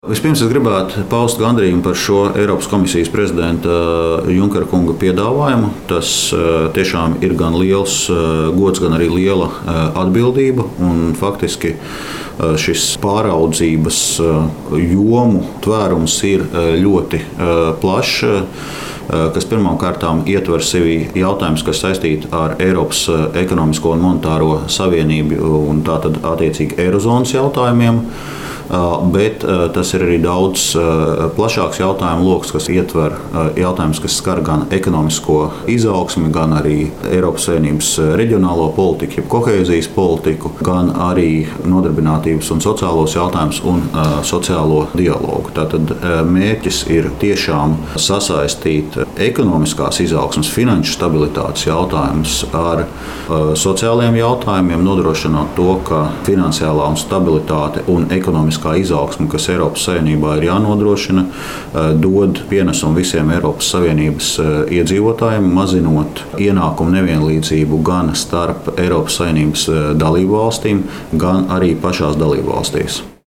Vispirms es gribētu paust gandarījumu par šo Eiropas komisijas prezidenta Junkera kunga piedāvājumu. Tas tiešām ir gan liels gods, gan arī liela atbildība. Faktiski šis pāraudzības jomu tvērums ir ļoti plašs, kas pirmkārt ietver sevi jautājumus, kas saistīti ar Eiropas ekonomisko un monetāro savienību un tātad attiecīgi Eirozonas jautājumiem. Bet tas ir arī daudz plašāks jautājumu lokus, kas ietver jautājumus, kas skar gan ekonomisko izaugsmi, gan arī Eiropas Savienības reģionālo politiku, jeb kohēzijas politiku, gan arī nodarbinātības un sociālos jautājumus un sociālo dialogu. Tātad mērķis ir tiešām sasaistīt ekonomiskās izaugsmes, finanšu stabilitātes jautājumus ar sociālajiem jautājumiem, nodrošinot to, ka finansiālā stabilitāte un ekonomiskā izaugsme, kas Eiropas Savienībā ir jānodrošina, dod pienesumu visiem Eiropas Savienības iedzīvotājiem, mazinot ienākumu nevienlīdzību gan starp Eiropas Savienības dalībvalstīm, gan arī pašās dalībvalstīs.